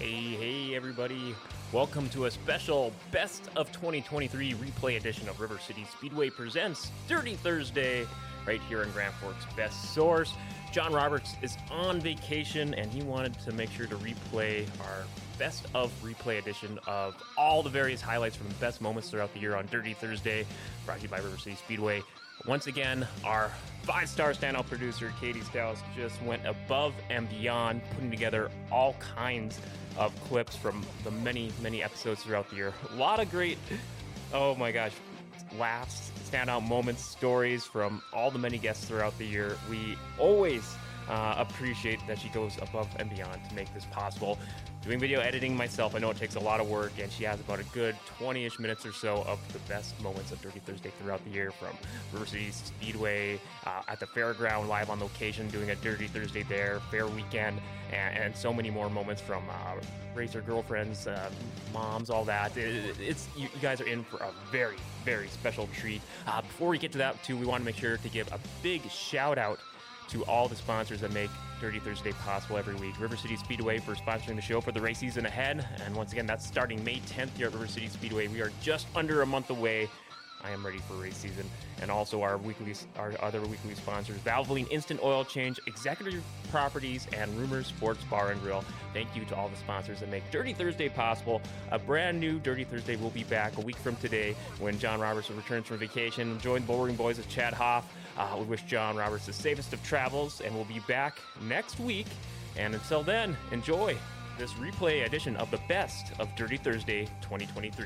Hey, everybody. Welcome to a special Best of 2023 replay edition of River City Speedway Presents Dirty Thursday, right here in Grand Forks' best source. John Roberts is on vacation, and he wanted to make sure to replay our Best of replay edition of all the various highlights from the best moments throughout the year on Dirty Thursday, brought to you by River City Speedway. Once again, our five-star standout producer, Katie Stous, just went above and beyond, putting together all kinds of clips from the many, many episodes throughout the year. A lot of great, oh my gosh, laughs, standout moments, stories from all the many guests throughout the year. We always appreciate that she goes above and beyond to make this possible. Doing video editing myself, I know it takes a lot of work, and she has about a good 20-ish minutes or so of the best moments of Dirty Thursday throughout the year, from River City Speedway, at the fairground, live on location, doing a Dirty Thursday there, fair weekend, and so many more moments from racer girlfriends, moms, all that. You guys are in for a very, very special treat. Before we get to that, too, we want to make sure to give a big shout-out to all the sponsors that make Dirty Thursday possible every week. River City Speedway for sponsoring the show for the race season ahead. And once again, that's starting May 10th here at River City Speedway. We are just under a month away. I am ready for race season. And also our other weekly sponsors, Valvoline Instant Oil Change, Executive Properties, and Rumors Sports Bar and Grill. Thank you to all the sponsors that make Dirty Thursday possible. A brand new Dirty Thursday will be back a week from today when John Roberts returns from vacation. Join Bullring Boys with Chad Hoff. We wish John Roberts the safest of travels, and we'll be back next week. And until then, enjoy this replay edition of the best of Dirty Thursday 2023.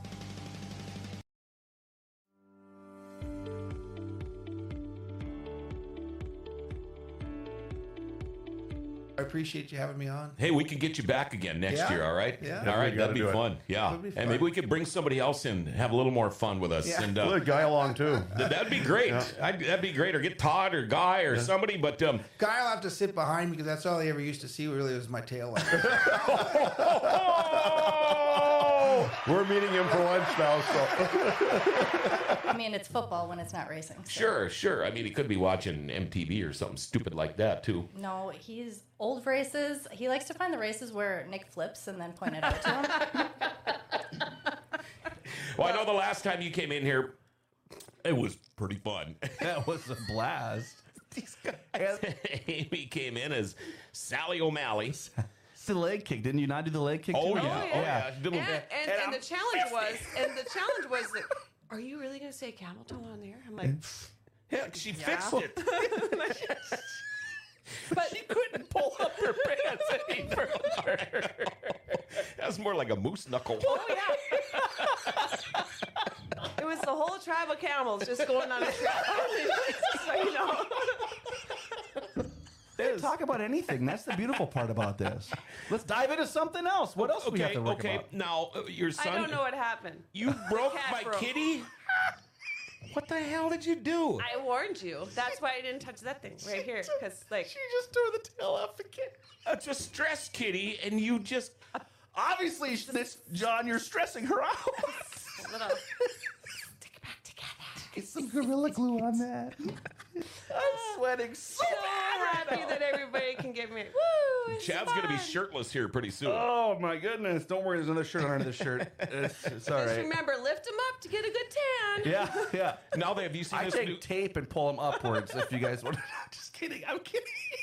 I appreciate you having me on. Hey, we could get you back again next year, all right? Yeah. All right, that'd be fun. Yeah. That'd be fun. And maybe we could bring somebody else in, have a little more fun with us. Yeah. And Put a guy along too. that'd be great. Yeah. That'd be great. Or get Todd or Guy or somebody. But Guy will have to sit behind me because that's all he ever used to see really was my tail light. We're meeting him for lunch now, so. I mean, it's football when it's not racing. So. sure. I mean, he could be watching MTV or something stupid like that, too. No, he's old races. He likes to find the races where Nick flips and then point it out to him. Well, I know the last time you came in here, it was pretty fun. That was a blast. These guys. Amy came in as Sally O'Malley. The leg kick, didn't you not do the leg kick? Oh, too? yeah. And the challenge was that, are you really going to say camel toe on there? I'm like, Yeah, she fixed it. but She couldn't pull up her pants any further. That was more like a moose knuckle. oh yeah. It was the whole tribe of camels just going on a trip. So, you know. Talk about anything. That's the beautiful part about this. Let's dive into something else. What else do we have to work about? Now, your son... I don't know what happened. You broke cat my broke. kitty? What the hell did you do? I warned you. That's why I didn't touch that thing right here. Because, like, She just tore the tail off the kid. It's a stress kitty, and you just... Obviously, John, you're stressing her out. little, stick it back together. Get some Gorilla Glue on that. I'm sweating so So bad right happy now. that everybody can give me, woo, it's Chad's going to be fun. shirtless here pretty soon. Oh, my goodness. Don't worry, there's another shirt under the shirt. It's all Just right. remember, lift them up to get a good tan. Yeah. Now, have you seen I this take new... tape and pull them upwards if you guys want. Just kidding. I'm kidding.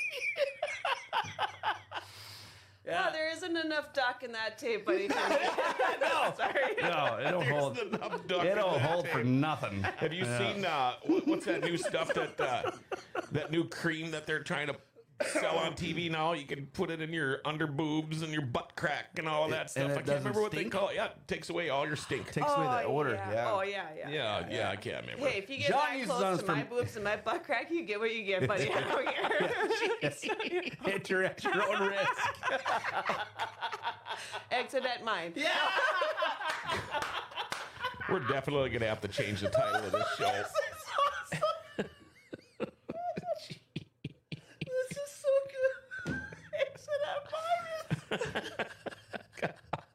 Oh, there isn't enough duck in that tape, buddy. No, Sorry. no, it don't hold. enough duck It in don't that hold tape. for nothing. Have you seen what's that new stuff that new cream that they're trying to sell on TV now? You can put it in your under boobs and your butt crack and all that stuff. and it I can't doesn't remember what they stink? call it. Yeah, it takes away all your stink. Takes away the odor. Yeah. Oh, yeah. Yeah, I can't remember. Hey, if you get John that uses close those to my from- boobs and my butt crack, you get what you get, buddy. I don't care. Hit your at your own risk. Exit at mine. Yeah. We're definitely going to have to change the title of this show. This is so good. Exit at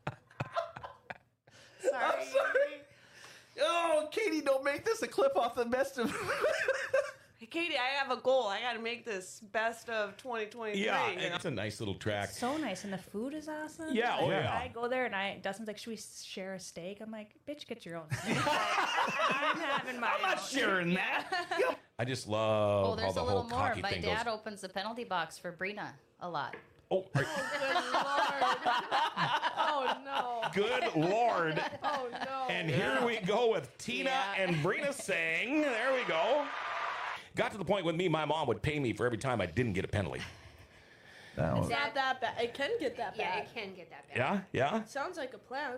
mine. Sorry. Oh, Katie, don't make this a clip off the best of. I Katie, I have a goal. I got to make this best of 2023. Yeah, you know? it's a nice little track. So nice, and the food is awesome. Yeah, oh, yeah. I go there, and Dustin's like, "Should we share a steak?" I'm like, "Bitch, get your own steak." I'm having my own. Sharing that. I just love Oh, how there's the a whole little more. hockey My thing dad goes. opens the penalty box for Brina a lot. Oh, Good Lord. Oh, no. good Lord. Oh, no. And here we go with Tina Yeah. and Brina saying, there we go. Got to the point with me, my mom would pay me for every time I didn't get a penalty. That was- It's not that bad. It can get that Yeah, bad. it can get that bad. Yeah? Sounds like a plan.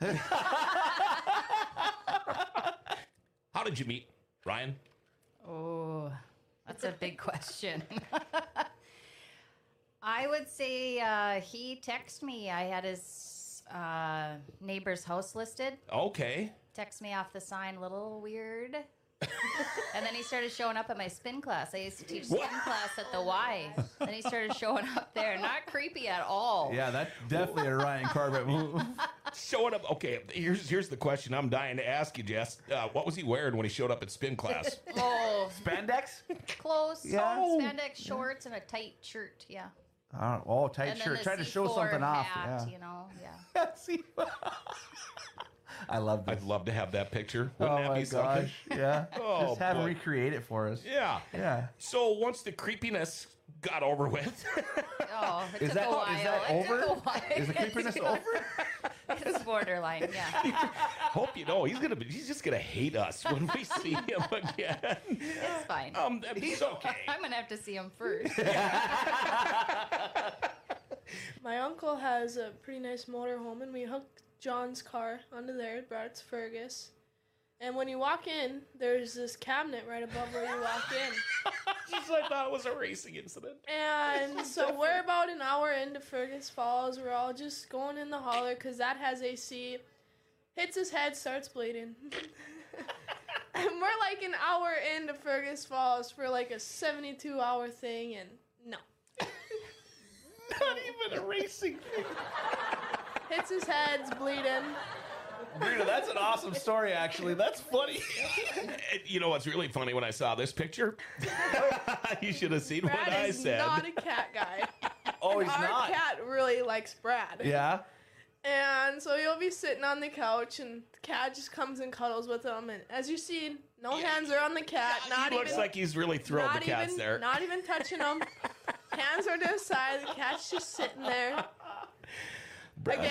How did you meet, Ryan? Oh, that's a big question. I would say he texted me. I had his neighbor's house listed. Okay. Text me off the sign, little weird. And then he started showing up at my spin class. I used to teach spin class at the Y. Then he started showing up there. Not creepy at all. Yeah, that's definitely a Ryan Corbett move. Showing up. Okay, here's the question I'm dying to ask you, Jess. What was he wearing when he showed up at spin class? Oh, Spandex? close. Yeah. Spandex shorts and a tight shirt. Yeah. Oh, tight And then shirt. the Trying to show C4 something off. hat, Yeah. you know, yeah. See? I love this. I'd love to have that picture. Oh Wouldn't that my be something? gosh. Yeah. Oh, Just have him boy. recreate it for us. Yeah. Yeah. So once the creepiness got over with, Oh, it Is took that- a while. is that It took over? a while. Is the creepiness over? It's borderline, yeah. hope you know he's just gonna hate us when we see him again. It's fine. He's okay. I'm going to have to see him first. My uncle has a pretty nice motorhome, and we hooked John's car onto there, brought it to Fergus. And when you walk in, there's this cabinet right above where you walk in. Just I thought it was a racing incident. And so we're about an hour into Fergus Falls. We're all just going in the holler because that has AC. Hits his head, starts bleeding. And we're like an hour into Fergus Falls for like a 72-hour thing, and no. Not even a racing thing. Hits his head's bleeding. Brina, that's an awesome story, actually. That's funny. You know what's really funny when I saw this picture? You should have seen what Brad I is said. not a cat guy. Oh, he's Our not. cat really likes Brad. Yeah. And so you'll be sitting on the couch, and the cat just comes and cuddles with him. And as you see, no hands are on the cat. Not He looks even, like he's really thrilled the not cat's even, there. not even touching him. Hands are to his side. The cat's just sitting there. Again,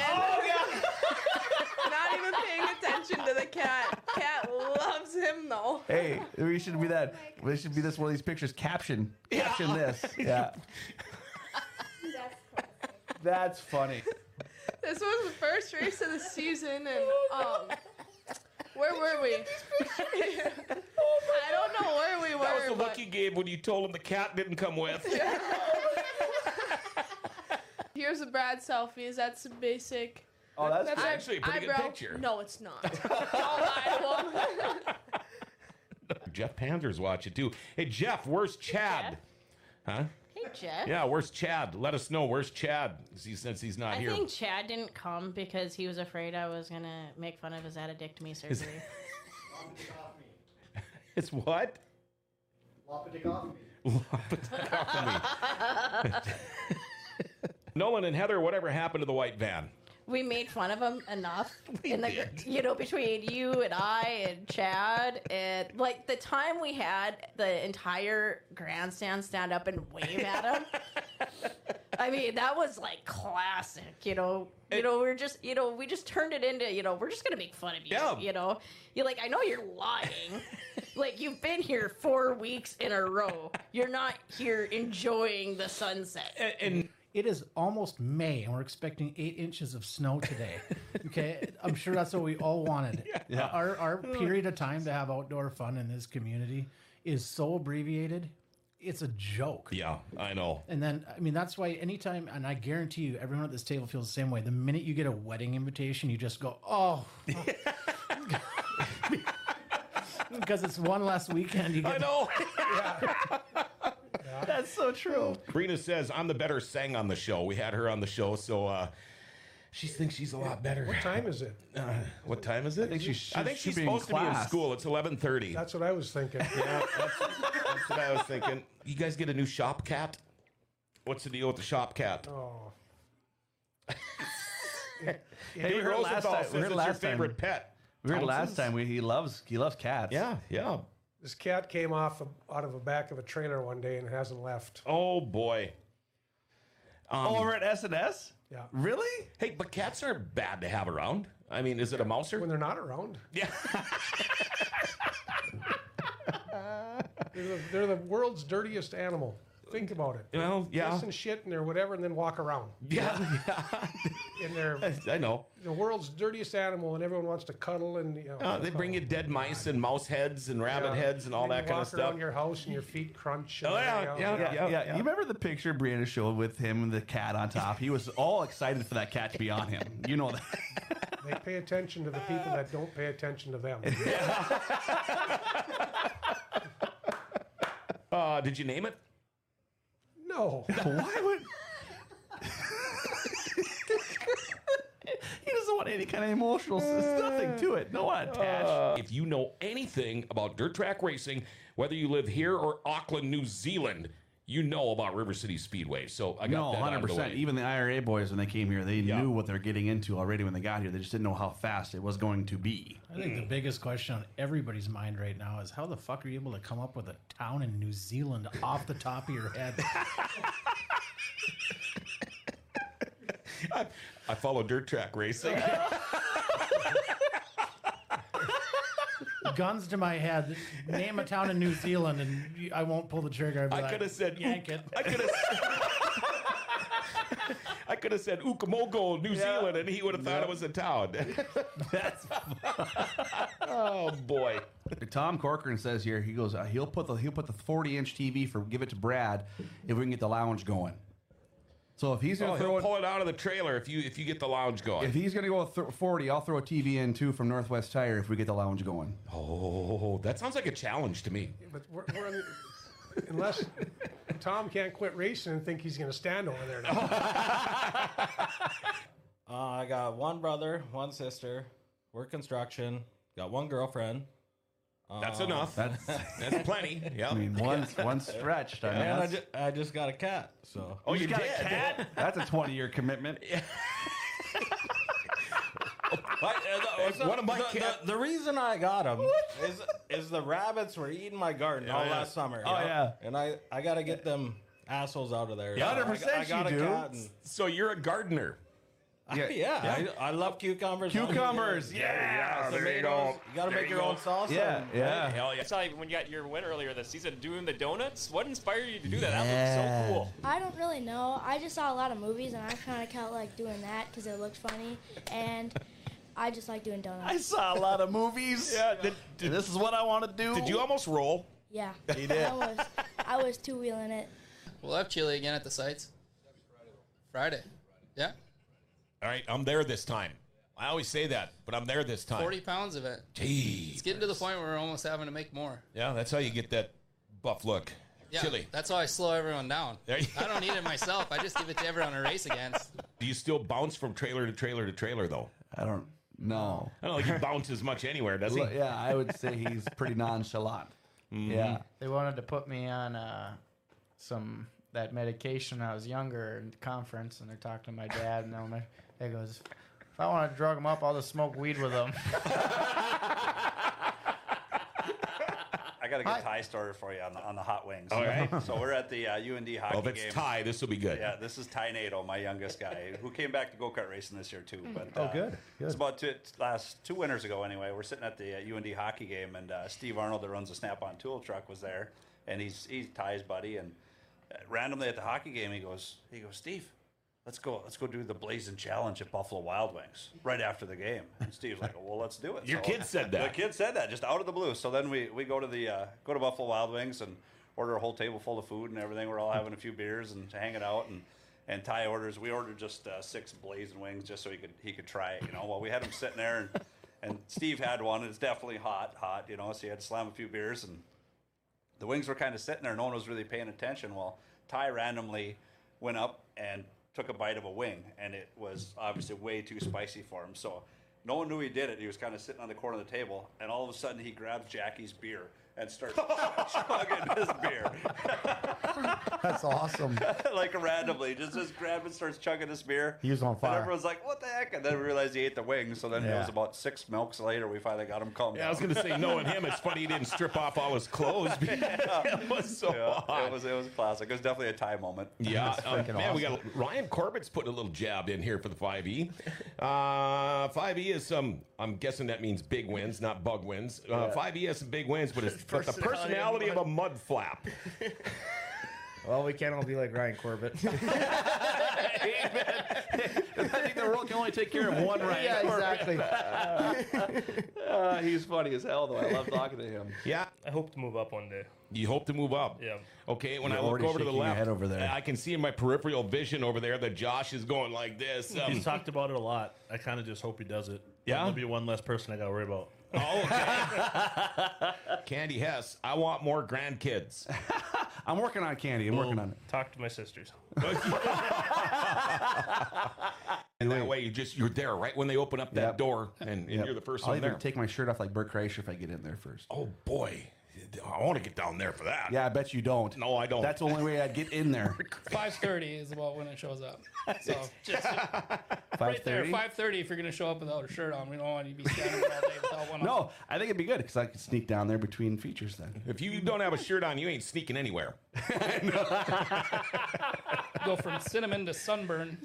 not even paying attention to the cat. Cat loves him though. Hey, we should be that. We should be this one of these pictures. Caption this. Yeah. That's funny. This was the first race of the season, and where were we? I don't know where we were. That was the but look you gave when you told him the cat didn't come with. here's a Brad selfies. That's a basic. Oh, that's That's actually a pretty good eyebrow. picture. No, it's not. Don't lie to him. Jeff Pander's watching too. Hey Jeff, where's Chad? Huh? Hey, Jeff. Yeah, where's Chad? Let us know. Where's Chad? Since he's not I here. think Chad didn't come because he was afraid I was going to make fun of his addictomy surgery. It's what? Nolan and Heather, whatever happened to the white van? We made fun of him enough. We in the, did. You know, between you and I and Chad, and like the time we had the entire grandstand stand up and wave at him. I mean, that was like classic, we're just, we just turned it into, we're just going to make fun of you, Yeah. You're like, I know you're lying. Like, you've been here 4 weeks in a row. You're not here enjoying the sunset. And It is almost May, and we're expecting 8 inches of snow today. Okay, I'm sure that's what we all wanted. Yeah. Our period of time to have outdoor fun in this community is so abbreviated. It's a joke. yeah, I know. And then, I mean, that's why anytime, and I guarantee you, everyone at this table feels the same way. The minute you get a wedding invitation, you just go, oh. Because it's one less weekend. You I get, know. That's so true. Brina says, I'm the better sang on the show. We had her on the show, so She thinks she's a lot better. What time is it? What time is it? I think she's be in supposed to be in class. school. It's 11:30. That's what I was thinking. Yeah, that's what I was thinking. You guys get a new shop cat? What's the deal with the shop cat? Oh. Hey, Dave Rosenthal says it's your favorite pet. We heard Townsend's? last time he loves cats. Yeah. This cat came out of the back of a trailer one day and hasn't left. Oh boy. Over at S&S? Yeah. Really? Hey, but cats aren't bad to have around. I mean, is it a mouser? When they're not around. Yeah. They're the world's dirtiest animal. Think about it. Well, yeah. Piss and shit and whatever, and then walk around. Yeah. And they're I know. the world's dirtiest animal, and everyone wants to cuddle and They bring you dead mice and mouse heads and rabbit heads and all that kind of Walk around stuff. your house and your feet crunch. Oh, and yeah. You remember the picture Brianna showed with him and the cat on top? He was all excited for that cat to be on him. You know that. They pay attention to the people that don't pay attention to them. Did you name it? No. Why would... He doesn't want any kind of emotional... There's nothing to it. No one attached. If you know anything about dirt track racing, whether you live here or Auckland, New Zealand, you know about River City Speedway. So I got that out of the 100%. way. Even the IRA boys, when they came here, they knew what they're getting into already when they got here. They just didn't know how fast it was going to be. I think the biggest question on everybody's mind right now is how the fuck are you able to come up with a town in New Zealand off the top of your head? I follow dirt track racing. Guns to my head. Name a town in New Zealand, and I won't pull the trigger. I'd be I like, could have said yank it. I could have said Ukamogo, New Zealand, and he would have thought it was a town. That's Oh boy. Tom Corcoran says here, he goes, he'll put the 40-inch TV give it to Brad if we can get the lounge going. So if he's going to He'll pull it out of the trailer if you get the lounge going. if he's going to go with 40, I'll throw a TV in too from Northwest Tire if we get the lounge going. Oh, that sounds like a challenge to me. But we're in unless Tom can't quit racing and think he's going to stand over there now. I got one brother, one sister, work construction, got one girlfriend. That's enough. That's plenty. Yeah. I mean, one's stretched. I mean, And I just got a cat. So Oh, you got did? a cat? That's a 20-year commitment. One of my cats. the reason I got him is the rabbits were eating my garden all last summer. Oh, yeah. And I got to get them assholes out of there. Yeah, 100% I got you a do. cat and- So you're a gardener. I love cucumbers. Cucumbers, yeah. Tomatoes. There you go. You got to make your own salsa. Yeah. Hell yeah. I saw you when you got your win earlier this season doing the donuts. What inspired you to do that? That looks so cool. I don't really know. I just saw a lot of movies, and I kind of felt like doing that because it looked funny, and I just like doing donuts. I saw a lot of movies. Yeah. This is what I want to do. Did you almost roll? Yeah. You did? I was two-wheeling it. We'll have chili again at the sites. Friday. Yeah. All right, I'm there this time. I always say that, but I'm there this time. 40 pounds of it. Jeez. It's getting to the point where we're almost having to make more. Yeah, that's how you get that buff look. Yeah, Chili. that's how I slow everyone down. There you- I don't need it myself. I just give it to everyone to race against. Do you still bounce from trailer to trailer to trailer, though? I don't know. I don't think he bounces much anywhere, does he? Yeah, I would say he's pretty nonchalant. Yeah. They wanted to put me on that medication when I was younger in conference, and they're talking to my dad, and he goes, if I want to drug him up, I'll just smoke weed with him. I got a good Thai story for you on the hot wings. All right. So we're at the UND hockey Well, if it's game. Thai, this will be good. Yeah, this is Ty Nato, my youngest guy, who came back to go-kart racing this year too. But Good. It's about last 2 winters ago anyway. We're sitting at the UND hockey game, and Steve Arnold, that runs the Snap-on tool truck, was there, and he's Ty's buddy. And randomly at the hockey game, he goes, Steve, let's go do the Blazing Challenge at Buffalo Wild Wings right after the game. And Steve's like, well, let's do it. Your kid said that. The kid said that just out of the blue. So then we go to Buffalo Wild Wings and order a whole table full of food and everything. We're all having a few beers and hanging out, and Ty we ordered just 6 Blazing Wings just so he could try it, Well, we had him sitting there, and Steve had one, and it's definitely hot, so he had to slam a few beers, and the wings were kind of sitting there. No one was really paying attention. Well, Ty randomly went up and took a bite of a wing, and it was obviously way too spicy for him. So no one knew he did it. He was kind of sitting on the corner of the table, and all of a sudden he grabs Jackie's beer and starts chugging his beer. That's awesome. Like randomly, just grabs and starts chugging his beer. He was on fire. And everyone's like, "What the heck?" And then we realized he ate the wings. So then it was about 6 milks later we finally got him calmed down. I was going to say, knowing him, it's funny he didn't strip off all his clothes. It was so hot. It was classic. It was definitely a tie moment. Yeah, man, awesome. we got Ryan Corbett's putting a little jab in here for the 5E. 5E is some, I'm guessing that means big wins, not bug wins. 5E has some big wins, but it's the personality of a mud flap. Well, we can't all be like Ryan Corbett. I think the world can only take care of one Ryan. Yeah, exactly. He's funny as hell, though. I love talking to him. Yeah. I hope to move up one day. You hope to move up? Yeah. Okay, when You're I look already over to the shaking your left, head over there. I can see in my peripheral vision over there that Josh is going like this. He's talked about it a lot. I kind of just hope he does it. Yeah? There'll be one less person I got to worry about. Oh, okay. Candy Hess, I want more grandkids. I'm working on Candy. I'm working on it. Talk to my sisters. And that way you're there right when they open up that door, and Yep. you're the first I'll one even there. take my shirt off like Bert Kreischer if I get in there first. Oh boy, I want to get down there for that. Yeah, I bet you don't. No, I don't. That's the only way I'd get in there. 5:30 is about when it shows up. So just right there, 5:30? 5:30 if you're going to show up without a shirt on. We don't want you to be standing there all day without one on. No, I think it'd be good because I could sneak down there between features then. If you don't have a shirt on, you ain't sneaking anywhere. Go from cinnamon to sunburn.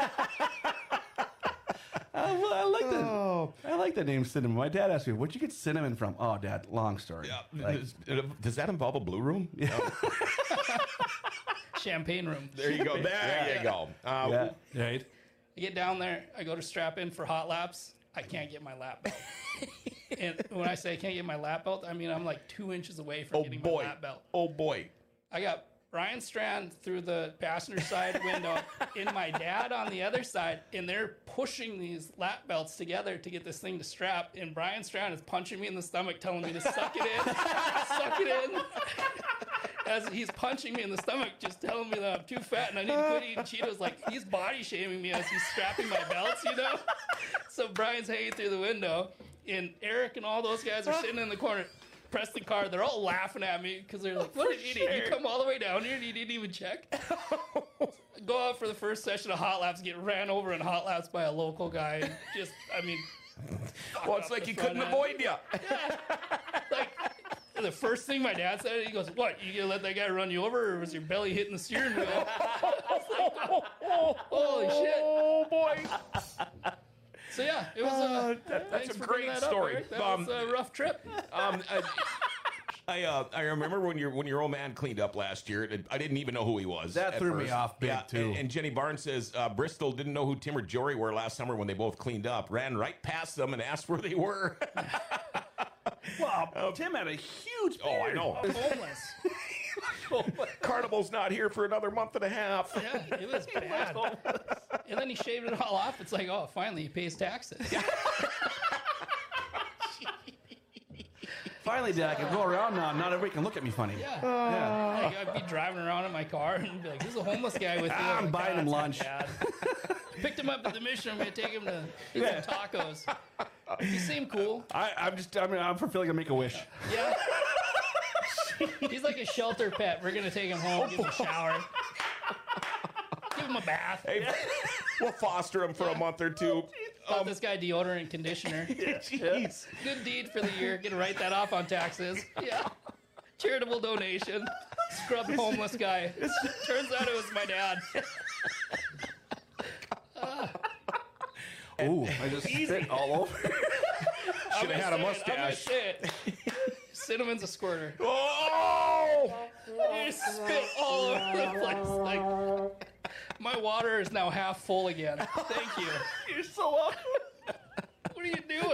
I like the name Cinnamon. My dad asked me, "Where'd you get cinnamon from?" Oh, Dad, long story. Like, Does that involve a blue room? Yeah. Champagne room. There you go. There you go. Right. I get down there. I go to strap in for hot laps. I can't get my lap belt. And when I say I can't get my lap belt, I mean I'm like 2 inches away from getting my lap belt. Oh boy. I got Ryan Strand through the passenger side window and my dad on the other side, and they're pushing these lap belts together to get this thing to strap, and Brian Strand is punching me in the stomach, telling me to suck it in, suck it in. As he's punching me in the stomach, just telling me that I'm too fat and I need to quit eating Cheetos. Like, he's body shaming me as he's strapping my belts, you know? So Brian's hanging through the window, and Eric and all those guys are sitting in the corner. Preston Carr, they're all laughing at me because they're like, what an idiot. You come all the way down here and you didn't even check? Go out for the first session of hot laps, get ran over in hot laps by a local guy. And just, I mean. Well, it's like he couldn't avoid you. Yeah. Like, the first thing my dad said, he goes, what, you gonna let that guy run you over, or was your belly hitting the steering wheel? Holy shit. Oh, boy. So yeah, it was. That's a great story. That was a rough trip. I remember when your old man cleaned up last year. I didn't even know who he was. That at threw me first. off big, too. And Jenny Barnes says Bristol didn't know who Tim or Jory were last summer when they both cleaned up. Ran right past them and asked where they were. Well, Tim had a huge beard. Oh, I know. Homeless. Carnival's not here for another month and a half. Yeah, it was bad. And then he shaved it all off. It's like, oh, finally he pays taxes. Finally, Dad, I can go around now. Not everybody can look at me funny. Yeah. Like, I'd be driving around in my car and be like, "This is a homeless guy with you." I'm like, buying him "Oh, lunch." that's not bad." Picked him up at the mission. I'm gonna take him to eat some tacos. He seemed cool. I'm fulfilling a Make-A-Wish. Yeah. He's like a shelter pet. We're gonna take him home, give him a shower, give him a bath. Hey, we'll foster him for a month or two. Bought this guy deodorant and conditioner. Jeez. Good deed for the year. Gonna write that off on taxes. Yeah. Charitable donation. Scrub homeless guy. Turns out it was my dad. Ooh, I just spit all over. Should have had a I'm gonna mustache. say it. Cinnamon's a squirter. Oh! You spit all over the place. Like, my water is now half full again. Thank you. You're so welcome. What are you doing?